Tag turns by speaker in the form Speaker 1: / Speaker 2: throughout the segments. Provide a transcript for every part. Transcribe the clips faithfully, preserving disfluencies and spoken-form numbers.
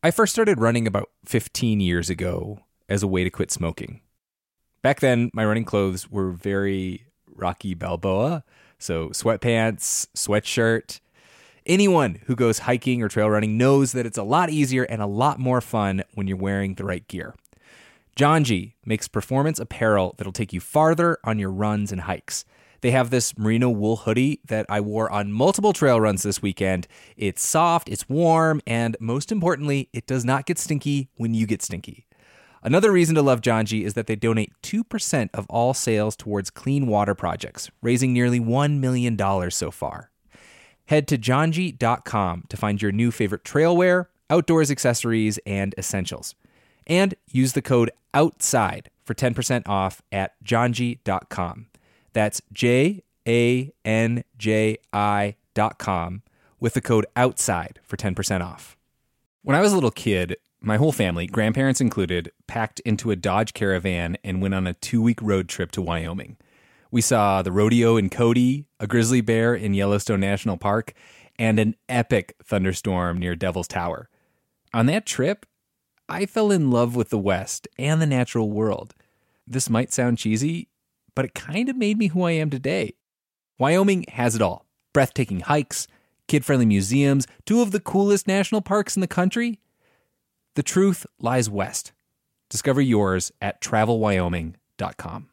Speaker 1: I first started running about fifteen years ago as a way to quit smoking. Back then, my running clothes were very Rocky Balboa, so sweatpants, sweatshirt. Anyone who goes hiking or trail running knows that it's a lot easier and a lot more fun when you're wearing the right gear. Janji makes performance apparel that'll take you farther on your runs and hikes. They have this merino wool hoodie that I wore on multiple trail runs this weekend. It's soft, it's warm, and most importantly, it does not get stinky when you get stinky. Another reason to love Janji is that they donate two percent of all sales towards clean water projects, raising nearly one million dollars so far. Head to janji dot com to find your new favorite trail wear, outdoors accessories, and essentials. And use the code OUTSIDE for ten percent off at janji dot com. That's J A N J I dot com with the code OUTSIDE for ten percent off. When I was a little kid, my whole family, grandparents included, packed into a Dodge Caravan and went on a two-week road trip to Wyoming. We saw the rodeo in Cody, a grizzly bear in Yellowstone National Park, and an epic thunderstorm near Devil's Tower. On that trip, I fell in love with the West and the natural world. This might sound cheesy, but it kind of made me who I am today. Wyoming has it all. Breathtaking hikes, kid-friendly museums, two of the coolest national parks in the country. The truth lies west. Discover yours at travel wyoming dot com.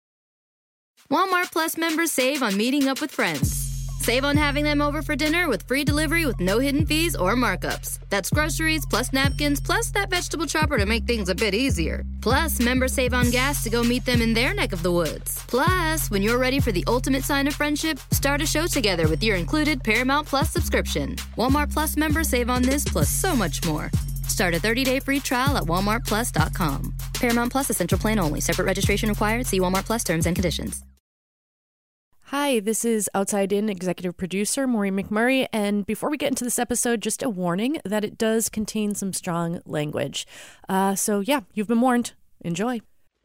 Speaker 2: Walmart Plus members save on meeting up with friends. Save on having them over for dinner with free delivery with no hidden fees or markups. That's groceries, plus napkins, plus that vegetable chopper to make things a bit easier. Plus, members save on gas to go meet them in their neck of the woods. Plus, when you're ready for the ultimate sign of friendship, start a show together with your included Paramount Plus subscription. Walmart Plus members save on this plus so much more. Start a thirty-day free trial at walmart plus dot com. Paramount Plus Essential Plan only. Separate registration required. See Walmart Plus terms and conditions.
Speaker 3: Hi, this is Outside In executive producer Maureen McMurray, and before we get into this episode, just a warning that it does contain some strong language. Uh, so yeah, you've been warned. Enjoy.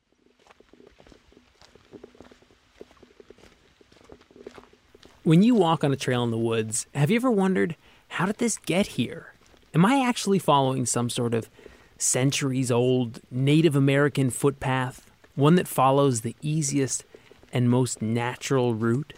Speaker 4: When you walk on a trail in the woods, have you ever wondered, how did this get here? Am I actually following some sort of centuries-old Native American footpath, one that follows the easiest and most natural route?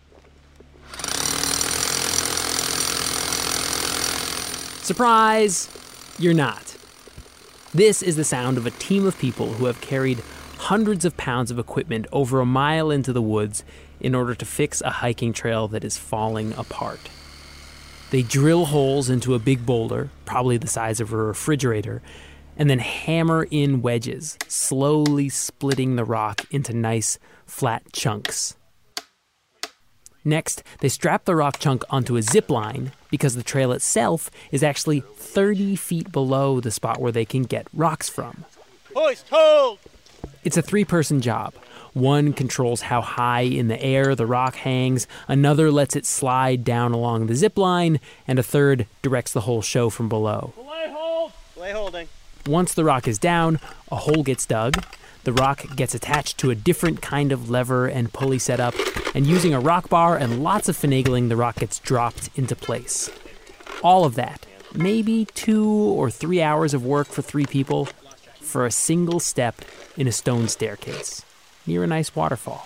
Speaker 4: Surprise! You're not. This is the sound of a team of people who have carried hundreds of pounds of equipment over a mile into the woods in order to fix a hiking trail that is falling apart. They drill holes into a big boulder, probably the size of a refrigerator, and then hammer in wedges, slowly splitting the rock into nice, flat chunks. Next, they strap the rock chunk onto a zip line because the trail itself is actually thirty feet below the spot where they can get rocks from.
Speaker 5: Hoist, hold!
Speaker 4: It's a three-person job. One controls how high in the air the rock hangs, another lets it slide down along the zip line, and a third directs the whole show from below.
Speaker 5: Belay hold! Belay holding.
Speaker 4: Once the rock is down, a hole gets dug, the rock gets attached to a different kind of lever and pulley setup, and using a rock bar and lots of finagling, the rock gets dropped into place. All of that, maybe two or three hours of work for three people, for a single step in a stone staircase near a nice waterfall.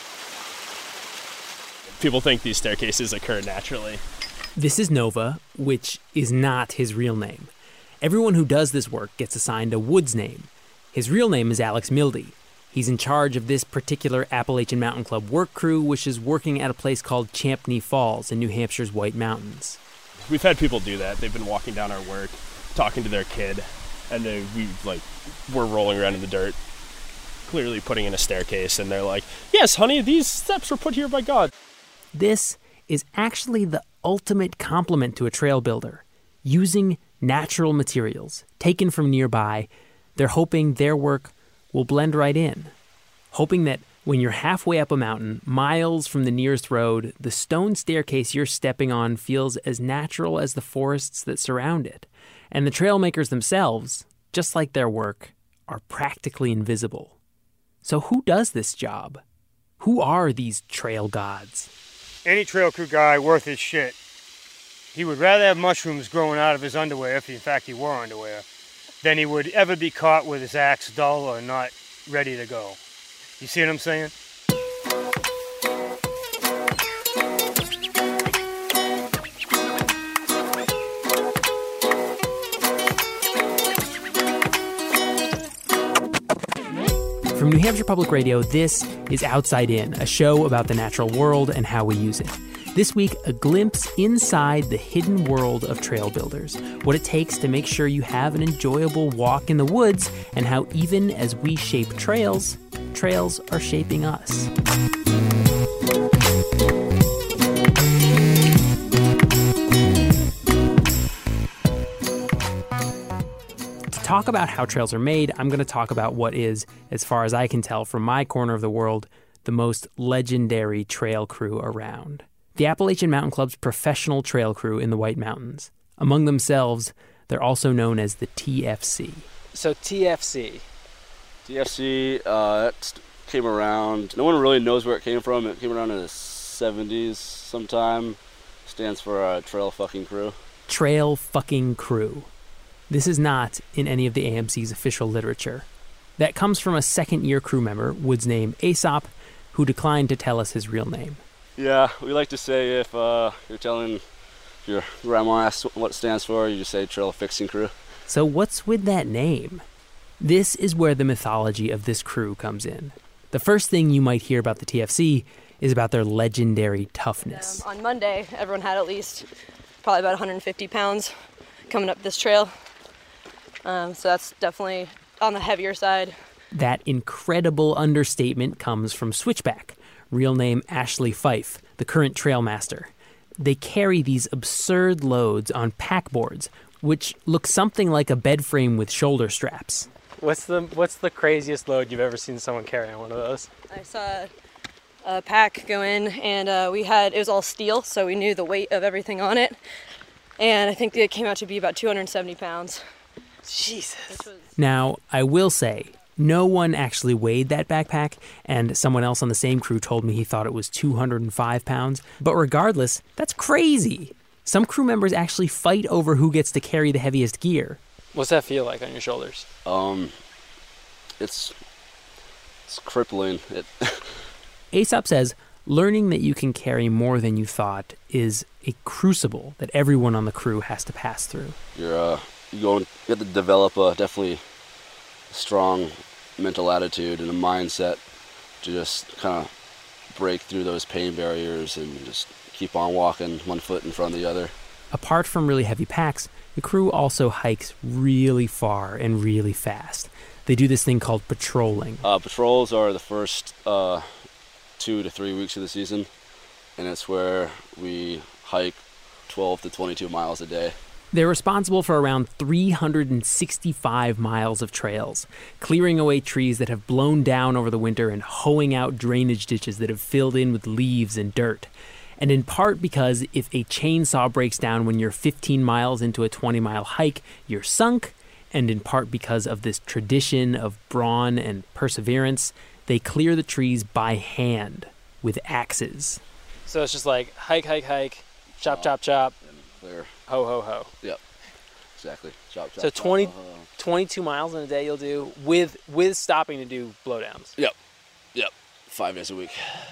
Speaker 5: People think these staircases occur naturally.
Speaker 4: This is Nova, which is not his real name. Everyone who does this work gets assigned a woods name. His real name is Alex Mildy. He's in charge of this particular Appalachian Mountain Club work crew, which is working at a place called Champney Falls in New Hampshire's White Mountains.
Speaker 5: We've had people do that. They've been walking down our work, talking to their kid, and then we, like, we're rolling around in the dirt, clearly putting in a staircase, and they're like, "Yes, honey, these steps were put here by God."
Speaker 4: This is actually the ultimate compliment to a trail builder. Using natural materials taken from nearby, they're hoping their work will blend right in. Hoping that when you're halfway up a mountain, miles from the nearest road, the stone staircase you're stepping on feels as natural as the forests that surround it. And the trail makers themselves, just like their work, are practically invisible. So who does this job? Who are these trail gods?
Speaker 6: Any trail crew guy worth his shit he would rather have mushrooms growing out of his underwear, if in fact he wore underwear, than he would ever be caught with his axe dull or not ready to go. You see what I'm saying?
Speaker 4: From New Hampshire Public Radio, this is Outside In, a show about the natural world and how we use it. This week, a glimpse inside the hidden world of trail builders, what it takes to make sure you have an enjoyable walk in the woods, and how even as we shape trails, trails are shaping us. To talk about how trails are made, I'm going to talk about what is, as far as I can tell from my corner of the world, the most legendary trail crew around. The Appalachian Mountain Club's professional trail crew in the White Mountains. Among themselves, they're also known as the T F C.
Speaker 7: So T F C.
Speaker 8: T F C, uh, that came around, no one really knows where it came from. It came around in the seventies sometime. Stands for uh, Trail Fucking Crew.
Speaker 4: Trail Fucking Crew. This is not in any of the A M C's official literature. That comes from a second-year crew member, Wood's name Aesop, who declined to tell us his real name.
Speaker 8: Yeah, we like to say if uh, you're telling your grandma asks what it stands for, you just say Trail Fixing Crew.
Speaker 4: So what's with that name? This is where the mythology of this crew comes in. The first thing you might hear about the T F C is about their legendary toughness.
Speaker 9: Um, on Monday, everyone had at least probably about one hundred fifty pounds coming up this trail. Um, so that's definitely on the heavier side.
Speaker 4: That incredible understatement comes from Switchback, real name Ashley Fife, the current trail master. They carry these absurd loads on pack boards, which look something like a bed frame with shoulder straps.
Speaker 7: What's the what's the craziest load you've ever seen someone carry on one of those?
Speaker 9: I saw a pack go in, and uh, we had, it was all steel, so we knew the weight of everything on it. And I think it came out to be about two hundred seventy pounds.
Speaker 7: Jesus.
Speaker 9: Was...
Speaker 4: Now, I will say, no one actually weighed that backpack, and someone else on the same crew told me he thought it was two hundred five pounds. But regardless, that's crazy. Some crew members actually fight over who gets to carry the heaviest gear.
Speaker 7: What's that feel like on your shoulders?
Speaker 8: Um, it's it's crippling. It
Speaker 4: Aesop says learning that you can carry more than you thought is a crucible that everyone on the crew has to pass through.
Speaker 8: You're uh, you go and you have to develop a definitely strong mental attitude and a mindset to just kind of break through those pain barriers and just keep on walking one foot in front of the other.
Speaker 4: Apart from really heavy packs, the crew also hikes really far and really fast. They do this thing called patrolling.
Speaker 8: Uh, patrols are the first uh, two to three weeks of the season, and it's where we hike twelve to twenty-two miles a day.
Speaker 4: They're responsible for around three hundred sixty-five miles of trails, clearing away trees that have blown down over the winter and hoeing out drainage ditches that have filled in with leaves and dirt. And in part because if a chainsaw breaks down when you're fifteen miles into a twenty-mile hike, you're sunk, and in part because of this tradition of brawn and perseverance, they clear the trees by hand with axes.
Speaker 7: So it's just like hike, hike, hike, chop, chop, chop,
Speaker 8: clear.
Speaker 7: Ho, ho, ho.
Speaker 8: Yep, exactly. Chop, chop,
Speaker 7: so
Speaker 8: chop,
Speaker 7: twenty,
Speaker 8: ho, ho, ho.
Speaker 7: twenty-two miles in a day you'll do with with stopping to do blowdowns.
Speaker 8: Yep, yep, five days a week.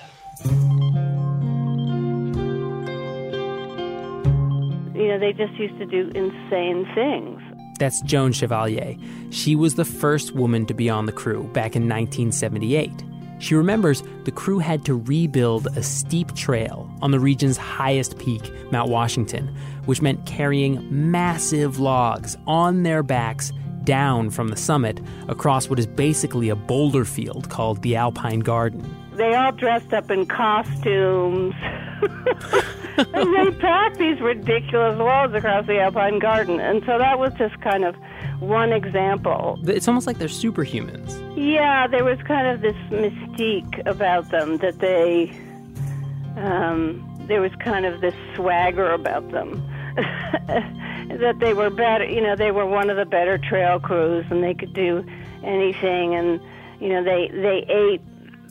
Speaker 10: You know, they just used to do insane things.
Speaker 4: That's Joan Chevalier. She was the first woman to be on the crew back in nineteen seventy-eight. She remembers the crew had to rebuild a steep trail on the region's highest peak, Mount Washington, which meant carrying massive logs on their backs down from the summit across what is basically a boulder field called the Alpine Garden.
Speaker 10: They all dressed up in costumes. And they packed these ridiculous loads across the Alpine Garden. And so that was just kind of one example.
Speaker 4: It's almost like they're superhumans.
Speaker 10: Yeah, there was kind of this mystique about them that they, um, there was kind of this swagger about them. That they were better, you know, they were one of the better trail crews and they could do anything. And, you know, they, they ate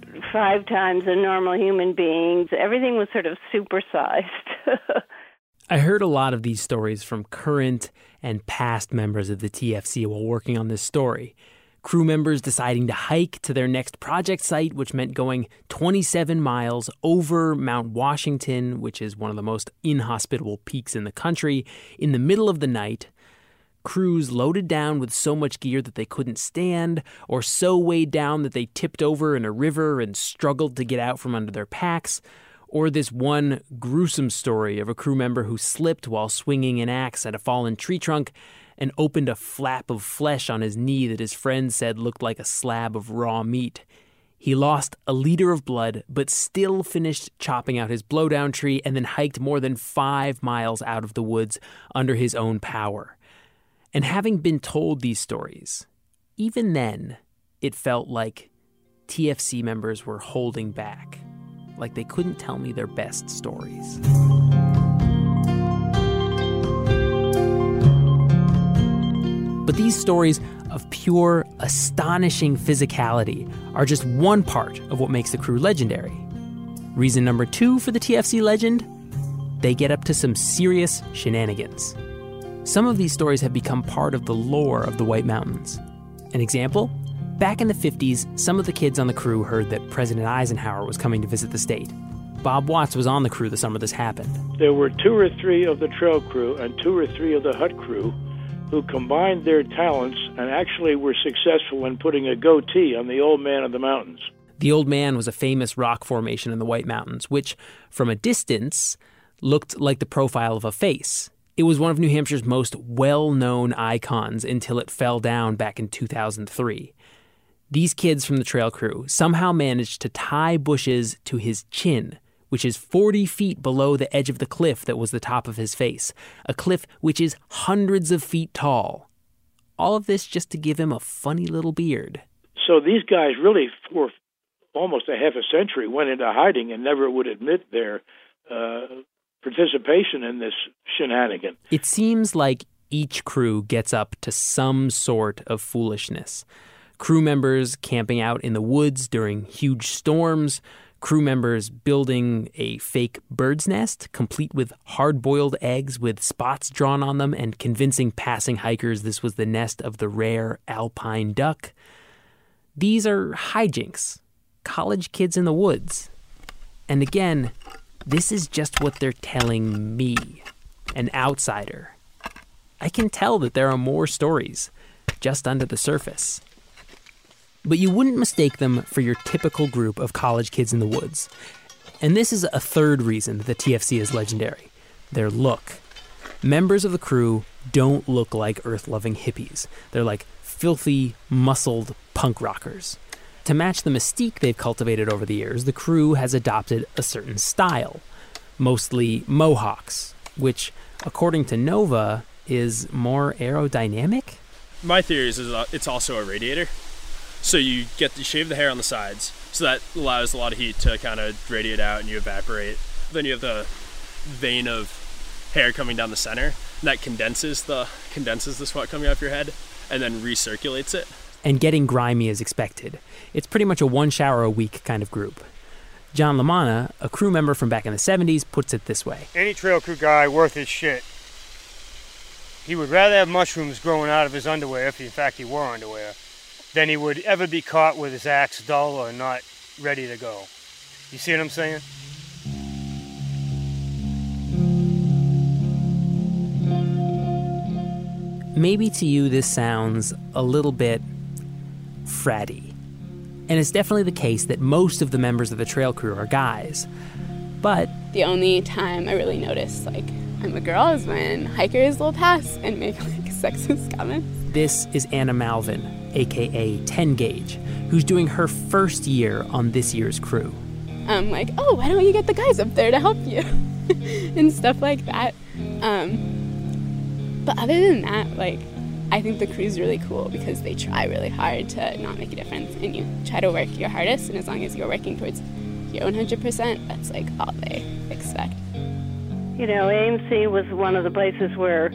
Speaker 10: five times a normal human being. Everything was sort of supersized.
Speaker 4: I heard a lot of these stories from current and past members of the T F C while working on this story. Crew members deciding to hike to their next project site, which meant going twenty-seven miles over Mount Washington, which is one of the most inhospitable peaks in the country, in the middle of the night. Crews loaded down with so much gear that they couldn't stand, or so weighed down that they tipped over in a river and struggled to get out from under their packs. Or this one gruesome story of a crew member who slipped while swinging an axe at a fallen tree trunk and opened a flap of flesh on his knee that his friend said looked like a slab of raw meat. He lost a liter of blood, but still finished chopping out his blowdown tree and then hiked more than five miles out of the woods under his own power. And having been told these stories, even then, it felt like T F C members were holding back, like they couldn't tell me their best stories. But these stories of pure, astonishing physicality are just one part of what makes the crew legendary. Reason number two for the T F C legend? They get up to some serious shenanigans. Some of these stories have become part of the lore of the White Mountains. An example? Back in the fifties, some of the kids on the crew heard that President Eisenhower was coming to visit the state. Bob Watts was on the crew the summer this happened.
Speaker 11: There were two or three of the trail crew and two or three of the hut crew who combined their talents and actually were successful in putting a goatee on the Old Man of the Mountains.
Speaker 4: The Old Man was a famous rock formation in the White Mountains, which, from a distance, looked like the profile of a face. It was one of New Hampshire's most well-known icons until it fell down back in two thousand three. These kids from the trail crew somehow managed to tie bushes to his chin, which is forty feet below the edge of the cliff that was the top of his face, a cliff which is hundreds of feet tall. All of this just to give him a funny little beard.
Speaker 11: So these guys really, for almost a half a century, went into hiding and never would admit their uh, participation in this shenanigan.
Speaker 4: It seems like each crew gets up to some sort of foolishness. Crew members camping out in the woods during huge storms, crew members building a fake bird's nest, complete with hard-boiled eggs with spots drawn on them and convincing passing hikers this was the nest of the rare alpine duck. These are hijinks, college kids in the woods. And again, this is just what they're telling me, an outsider. I can tell that there are more stories just under the surface. But you wouldn't mistake them for your typical group of college kids in the woods. And this is a third reason that the T F C is legendary: their look. Members of the crew don't look like earth-loving hippies. They're like filthy, muscled punk rockers. To match the mystique they've cultivated over the years, the crew has adopted a certain style, mostly mohawks, which, according to Nova, is more aerodynamic?
Speaker 5: My theory is it's also a radiator. So you get to shave the hair on the sides, so that allows a lot of heat to kind of radiate out and you evaporate. Then you have the vein of hair coming down the center, and that condenses the condenses the sweat coming off your head and then recirculates it.
Speaker 4: And getting grimy as expected. It's pretty much a one shower a week kind of group. John Lamanna, a crew member from back in the seventies, puts it this way.
Speaker 6: Any trail crew guy worth his shit, he would rather have mushrooms growing out of his underwear, if in fact he wore underwear, than he would ever be caught with his axe dull or not ready to go. You see what I'm saying?
Speaker 4: Maybe to you this sounds a little bit fratty. And it's definitely the case that most of the members of the trail crew are guys. But
Speaker 12: the only time I really notice, like, I'm a girl is when hikers will pass and make, like, sexist comments.
Speaker 4: This is Anna Malvin, a k a. ten gauge, who's doing her first year on this year's crew.
Speaker 12: I'm like, oh, why don't you get the guys up there to help you? And stuff like that. Um, but other than that, like, I think the crew's really cool because they try really hard to not make a difference, and you try to work your hardest, and as long as you're working towards your one hundred percent, that's like all they expect.
Speaker 10: You know, A M C was one of the places where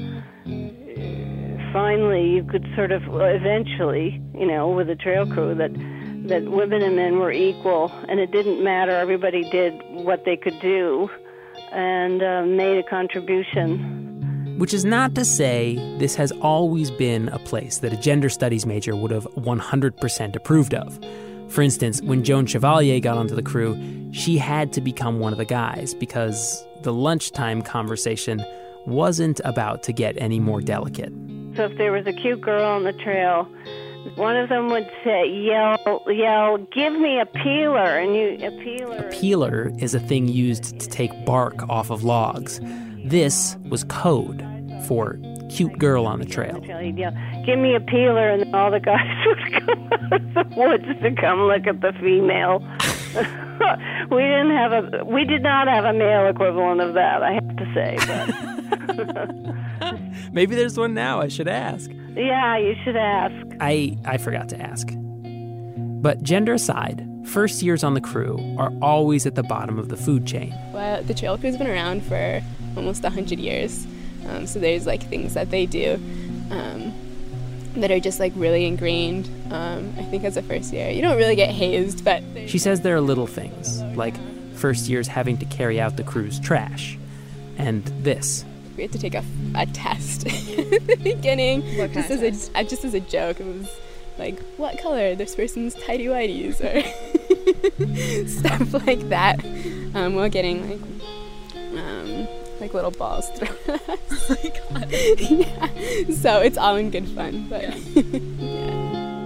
Speaker 10: finally you could sort of, eventually, you know, with the trail crew, that that women and men were equal, and it didn't matter. Everybody did what they could do. and uh, made a contribution.
Speaker 4: Which is not to say this has always been a place that a gender studies major would have one hundred percent approved of. For instance, when Joan Chevalier got onto the crew, she had to become one of the guys because the lunchtime conversation wasn't about to get any more delicate.
Speaker 10: So if there was a cute girl on the trail, one of them would say, yell, yell, give me a peeler, and you, a peeler.
Speaker 4: A peeler is a thing used to take bark off of logs. This was code for cute girl on the trail.
Speaker 10: He'd yell, give me a peeler, and all the guys would come out of the woods to come look at the female. we didn't have a, we did not have a male equivalent of that, I have to say. But
Speaker 4: maybe there's one now. I should ask.
Speaker 10: Yeah, you should ask.
Speaker 4: I, I forgot to ask. But gender aside, first years on the crew are always at the bottom of the food chain.
Speaker 12: Well, the trail crew's been around for almost one hundred years. Um, so there's like things that they do um, that are just like really ingrained. Um, I think as a first year, you don't really get hazed, but...
Speaker 4: She says there are little things, like first years having to carry out the crew's trash. And this.
Speaker 12: We had to take a, a test at the beginning,
Speaker 9: What
Speaker 12: just
Speaker 9: kind
Speaker 12: as a, just as a joke. It was like, what color are this person's tighty-whities, or stuff like that. Um, while getting like um, like little balls thrown at us. Oh my God. Yeah. So it's all in good fun, but yeah. Yeah.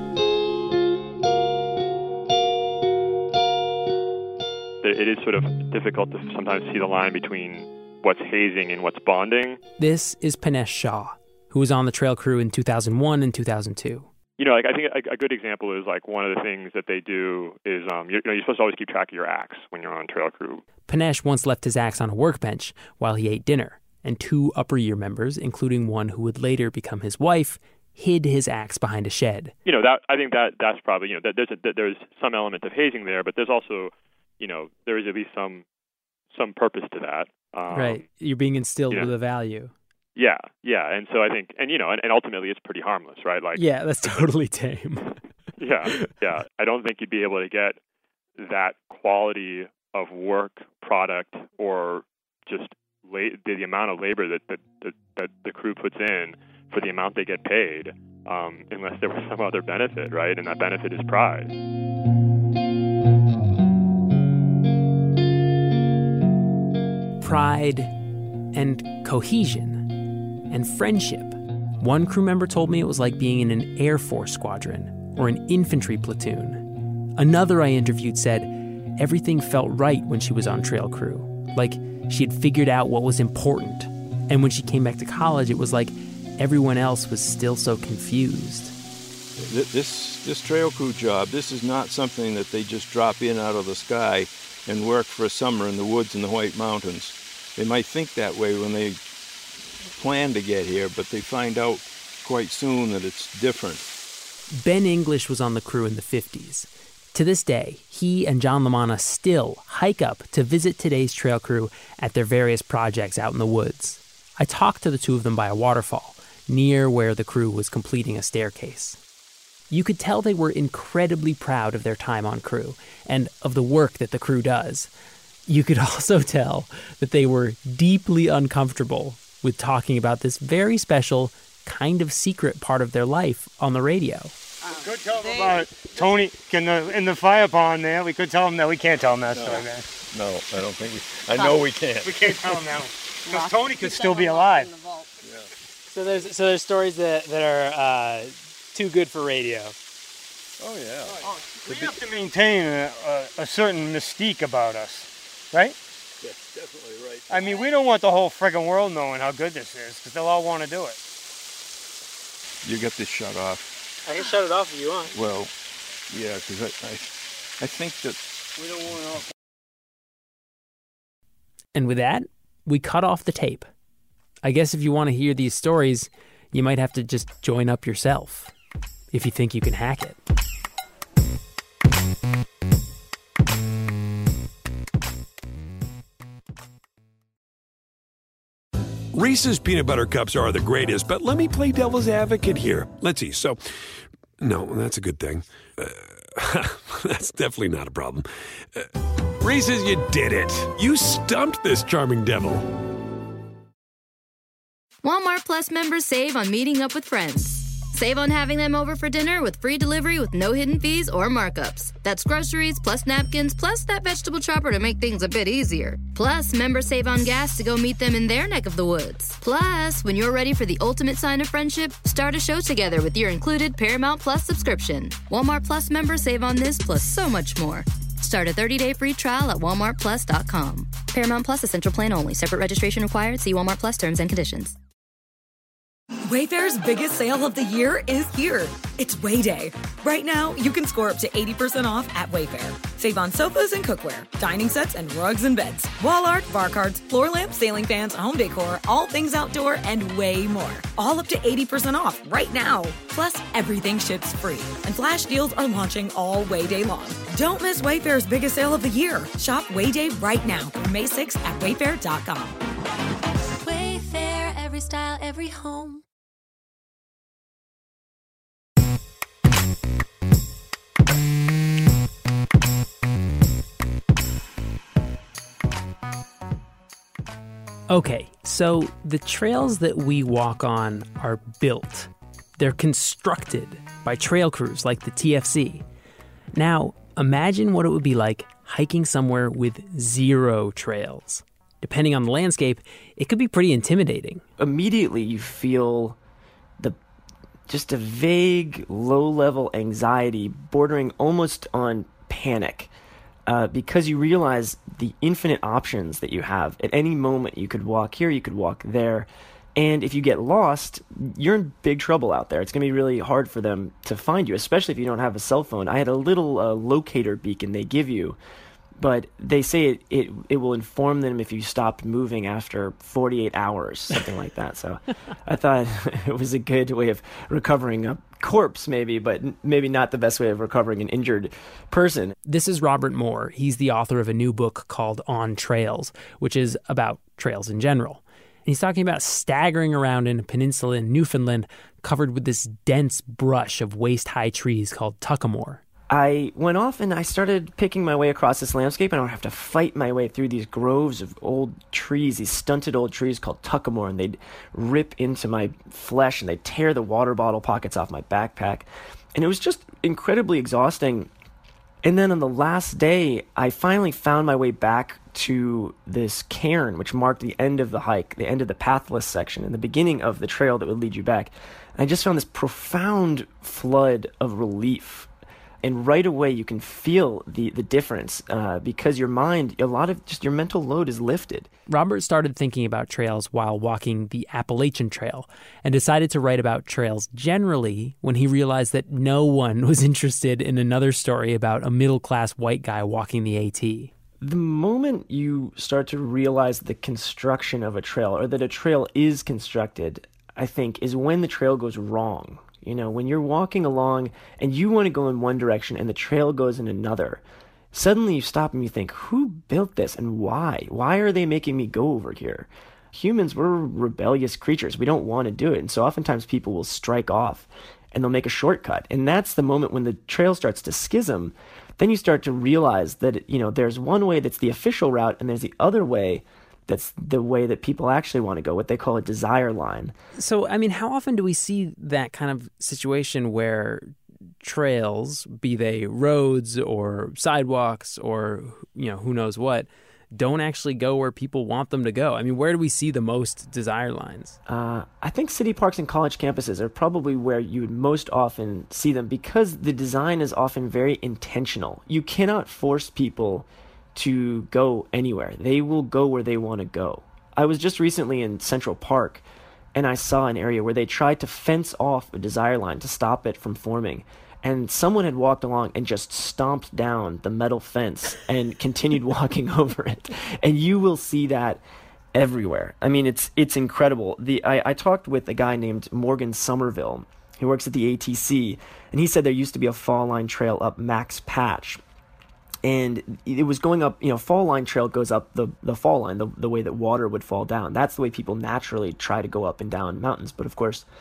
Speaker 13: It is sort of difficult to sometimes see the line between what's hazing and what's bonding.
Speaker 4: This is Panesh Shah, who was on the trail crew in two thousand one and two thousand two.
Speaker 13: You know, like I think a, a good example is like one of the things that they do is, um, you, you know, you're supposed to always keep track of your axe when you're on trail crew.
Speaker 4: Panesh once left his axe on a workbench while he ate dinner, and two upper year members, including one who would later become his wife, hid his axe behind a shed.
Speaker 13: You know, that I think that that's probably, you know, that there's a, that there's some element of hazing there, but there's also, you know, there is at least some some purpose to that. Um,
Speaker 4: right. You're being instilled
Speaker 13: you know,
Speaker 4: with a value.
Speaker 13: Yeah, yeah. And so I think, and, you know, and, and ultimately it's pretty harmless, right? Like,
Speaker 4: yeah, that's totally tame.
Speaker 13: yeah, yeah. I don't think you'd be able to get that quality of work product or just la- the, the amount of labor that, that, that, that the crew puts in for the amount they get paid um, unless there was some other benefit, right? And that benefit is pride.
Speaker 4: Pride and cohesion and friendship. One crew member told me it was like being in an Air Force squadron or an infantry platoon. Another I interviewed said everything felt right when she was on trail crew, like she had figured out what was important. And when she came back to college, it was like everyone else was still so confused.
Speaker 11: This, this trail crew job, this is not something that they just drop in out of the sky and work for a summer in the woods in the White Mountains. They might think that way when they plan to get here, but they find out quite soon that it's different.
Speaker 4: Ben English was on the crew in the fifties. To this day, he and John LaManna still hike up to visit today's trail crew at their various projects out in the woods. I talked to the two of them by a waterfall, near where the crew was completing a staircase. You could tell they were incredibly proud of their time on crew and of the work that the crew does. You could also tell that they were deeply uncomfortable with talking about this very special, kind of secret part of their life on the radio.
Speaker 6: We could tell them about Tony in the, in the fire pond there. We could tell them that. We can't tell them that
Speaker 11: no.
Speaker 6: story, man.
Speaker 11: No, I don't think we... I know we can't.
Speaker 6: We can't tell them that. Because Tony could still be alive.
Speaker 7: Yeah. So there's so there's stories that, that are uh, too good for radio.
Speaker 11: Oh, yeah.
Speaker 6: Oh, we have to maintain a, a, a certain mystique about us, right?
Speaker 11: That's definitely right.
Speaker 6: I mean, we don't want the whole friggin' world knowing how good this is, because they'll all want to do it.
Speaker 11: You get this shut off.
Speaker 7: I can shut it off if you want.
Speaker 11: Well, yeah, because I, I, I think that...
Speaker 6: We don't want all...
Speaker 4: And with that, we cut off the tape. I guess if you want to hear these stories, you might have to just join up yourself, if you think you can hack it.
Speaker 14: Reese's peanut butter cups are the greatest, but let me play devil's advocate here. Let's see. So, no, that's a good thing. Uh, that's definitely not a problem. Uh, Reese's, you did it. You stumped this charming devil.
Speaker 2: Walmart Plus members save on meeting up with friends. Save on having them over for dinner with free delivery with no hidden fees or markups. That's groceries plus napkins plus that vegetable chopper to make things a bit easier. Plus, members save on gas to go meet them in their neck of the woods. Plus, when you're ready for the ultimate sign of friendship, start a show together with your included Paramount Plus subscription. Walmart Plus members save on this plus so much more. Start a thirty-day free trial at walmart plus dot com. Paramount Plus Essential Plan only. Separate registration required. See Walmart Plus terms and conditions.
Speaker 15: Wayfair's biggest sale of the year is here. It's Way Day. Right now, you can score up to eighty percent off at Wayfair. Save on sofas and cookware, dining sets and rugs and beds, wall art, bar cards, floor lamps, ceiling fans, home decor, all things outdoor, and way more. All up to eighty percent off right now. Plus, everything ships free. And flash deals are launching all Way Day long. Don't miss Wayfair's biggest sale of the year. Shop Way Day right now through May sixth at wayfair dot com.
Speaker 16: Wayfair, every style, every home.
Speaker 4: Okay, so the trails that we walk on are built. They're constructed by trail crews like the T F C. Now, imagine what it would be like hiking somewhere with zero trails. Depending on the landscape, it could be pretty intimidating.
Speaker 17: Immediately you feel the just a vague, low-level anxiety bordering almost on panic. Uh, because you realize the infinite options that you have. At any moment, you could walk here, you could walk there. And if you get lost, you're in big trouble out there. It's going to be really hard for them to find you, especially if you don't have a cell phone. I had a little uh, locator beacon they give you, but they say it, it, it will inform them if you stopped moving after forty-eight hours, something like that. So I thought it was a good way of recovering a corpse, maybe, but maybe not the best way of recovering an injured person.
Speaker 4: This is Robert Moore. He's the author of a new book called On Trails, which is about trails in general. And he's talking about staggering around in a peninsula in Newfoundland covered with this dense brush of waist-high trees called tuckamore.
Speaker 17: I went off and I started picking my way across this landscape, and I would have to fight my way through these groves of old trees, these stunted old trees called tuckamore, and they'd rip into my flesh and they'd tear the water bottle pockets off my backpack. And it was just incredibly exhausting. And then on the last day, I finally found my way back to this cairn, which marked the end of the hike, the end of the pathless section, and the beginning of the trail that would lead you back. And I just found this profound flood of relief. And right away, you can feel the, the difference uh, because your mind, a lot of just your mental load is lifted.
Speaker 4: Robert started thinking about trails while walking the Appalachian Trail and decided to write about trails generally when he realized that no one was interested in another story about a middle-class white guy walking the AT.
Speaker 17: The moment you start to realize the construction of a trail, or that a trail is constructed, I think, is when the trail goes wrong. You know, when you're walking along and you want to go in one direction and the trail goes in another, suddenly you stop and you think, who built this and why? Why are they making me go over here? Humans, we're rebellious creatures. We don't want to do it. And so oftentimes people will strike off and they'll make a shortcut. And that's the moment when the trail starts to schism. Then you start to realize that, you know, there's one way that's the official route and there's the other way that's the way that people actually want to go, what they call a desire line.
Speaker 4: So, I mean, how often do we see that kind of situation where trails, be they roads or sidewalks or, you know, who knows what, don't actually go where people want them to go? I mean, where do we see the most desire lines?
Speaker 17: Uh, I think city parks and college campuses are probably where you would most often see them because the design is often very intentional. You cannot force people to go anywhere. They will go where they want to go. I was just recently in Central Park and I saw an area where they tried to fence off a desire line to stop it from forming. And someone had walked along and just stomped down the metal fence and continued walking over it. And you will see that everywhere. I mean, it's it's incredible. The I, I talked with a guy named Morgan Somerville. He works at the A T C, and he said there used to be a fall line trail up Max Patch. And it was going up, you know, fall line trail goes up the, the fall line, the, the way that water would fall down. That's the way people naturally try to go up and down mountains. But of course,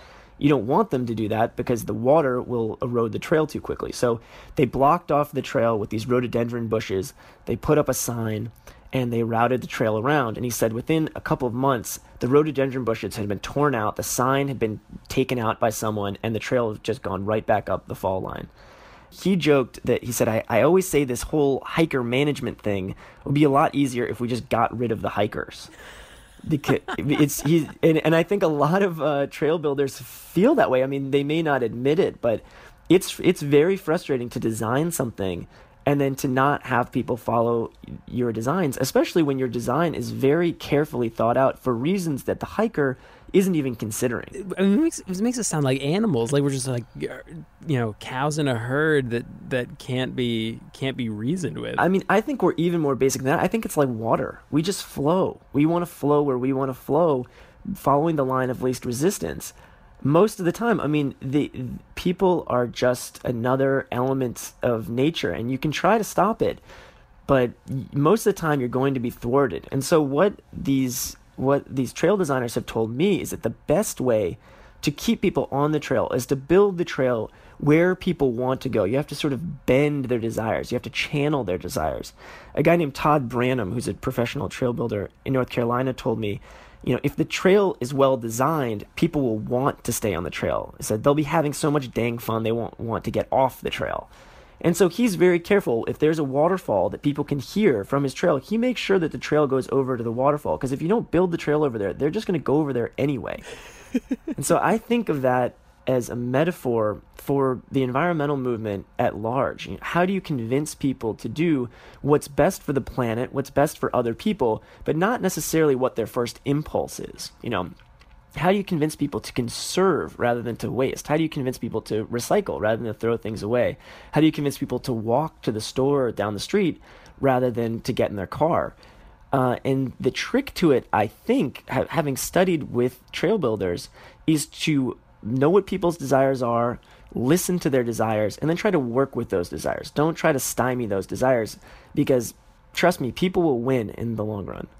Speaker 17: You don't want them to do that because the water will erode the trail too quickly. So they blocked off the trail with these rhododendron bushes. They put up a sign and they routed the trail around. And he said within a couple of months, the rhododendron bushes had been torn out, the sign had been taken out by someone, and the trail had just gone right back up the fall line. He joked that, he said, I, I always say this whole hiker management thing would be a lot easier if we just got rid of the hikers. Because it's he and, and I think a lot of uh, trail builders feel that way. I mean, they may not admit it, but it's it's very frustrating to design something and then to not have people follow your designs, especially when your design is very carefully thought out for reasons that the hiker isn't even considering.
Speaker 4: I mean, it makes, it makes us sound like animals, like we're just like, you know, cows in a herd that, that can't be can't be reasoned with.
Speaker 17: I mean, I think we're even more basic than that. I think it's like water. We just flow. We want to flow where we want to flow, following the line of least resistance. Most of the time, I mean, the people are just another element of nature, and you can try to stop it, but most of the time you're going to be thwarted. And so what these what these trail designers have told me is that the best way to keep people on the trail is to build the trail where people want to go. You have to sort of bend their desires. You have to channel their desires. A guy named Todd Branham, who's a professional trail builder in North Carolina, told me, you know, if the trail is well designed, people will want to stay on the trail. He said they'll be having so much dang fun they won't want to get off the trail. And so he's very careful. If there's a waterfall that people can hear from his trail, he makes sure that the trail goes over to the waterfall. Because if you don't build the trail over there, they're just going to go over there anyway. And so I think of that as a metaphor for the environmental movement at large. You know, how do you convince people to do what's best for the planet, what's best for other people, but not necessarily what their first impulse is? You know, how do you convince people to conserve rather than to waste? How do you convince people to recycle rather than to throw things away? How do you convince people to walk to the store down the street rather than to get in their car? Uh, and the trick to it, I think, ha- having studied with trail builders, is to know what people's desires are, listen to their desires, and then try to work with those desires. Don't try to stymie those desires, because, trust me, people will win in the long run.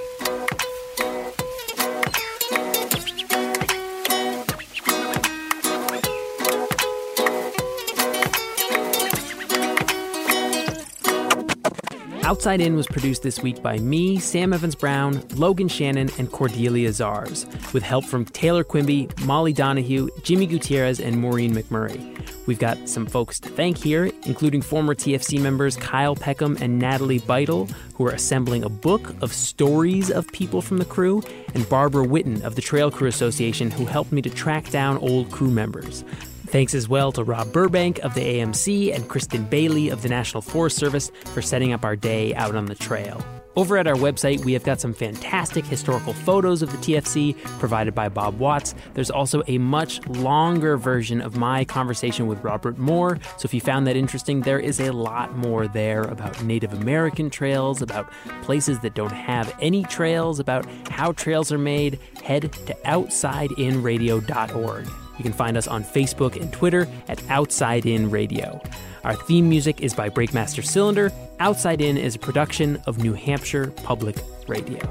Speaker 4: Outside In was produced this week by me, Sam Evans-Brown, Logan Shannon, and Cordelia Zars, with help from Taylor Quimby, Molly Donahue, Jimmy Gutierrez, and Maureen McMurray. We've got some folks to thank here, including former T F C members Kyle Peckham and Natalie Beitel, who are assembling a book of stories of people from the crew, and Barbara Witten of the Trail Crew Association, who helped me to track down old crew members. Thanks as well to Rob Burbank of the A M C and Kristen Bailey of the National Forest Service for setting up our day out on the trail. Over at our website, we have got some fantastic historical photos of the T F C provided by Bob Watts. There's also a much longer version of my conversation with Robert Moore, so if you found that interesting, there is a lot more there about Native American trails, about places that don't have any trails, about how trails are made. Head to outside in radio dot org. You can find us on Facebook and Twitter at Outside In Radio. Our theme music is by Breakmaster Cylinder. Outside In is a production of New Hampshire Public Radio.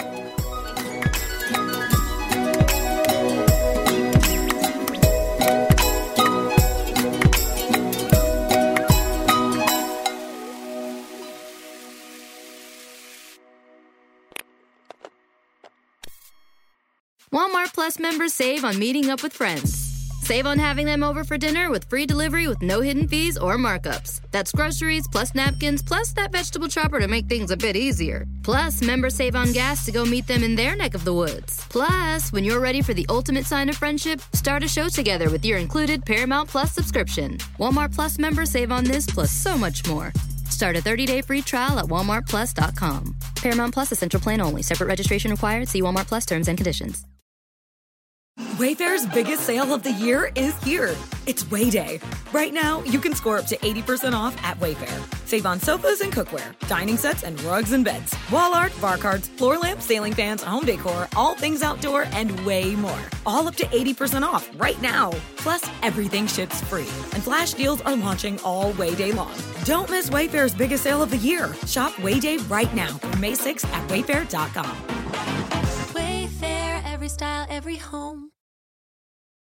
Speaker 2: Walmart Plus members save on meeting up with friends. Save on having them over for dinner with free delivery with no hidden fees or markups. That's groceries plus napkins plus that vegetable chopper to make things a bit easier. Plus, members save on gas to go meet them in their neck of the woods. Plus, when you're ready for the ultimate sign of friendship, start a show together with your included Paramount Plus subscription. Walmart Plus members save on this plus so much more. Start a thirty-day free trial at walmart plus dot com. Paramount Plus Essential Plan only. Separate registration required. See Walmart Plus terms and conditions.
Speaker 15: Wayfair's biggest sale of the year is here. It's Way Day. Right now, you can score up to eighty percent off at Wayfair. Save on sofas and cookware, dining sets and rugs and beds, wall art, bar cards, floor lamps, ceiling fans, home decor, all things outdoor, and way more. All up to eighty percent off right now. Plus, everything ships free. And flash deals are launching all Way Day long. Don't miss Wayfair's biggest sale of the year. Shop Way Day right now through May sixth at wayfair dot com.
Speaker 16: Wayfair, every style, every home.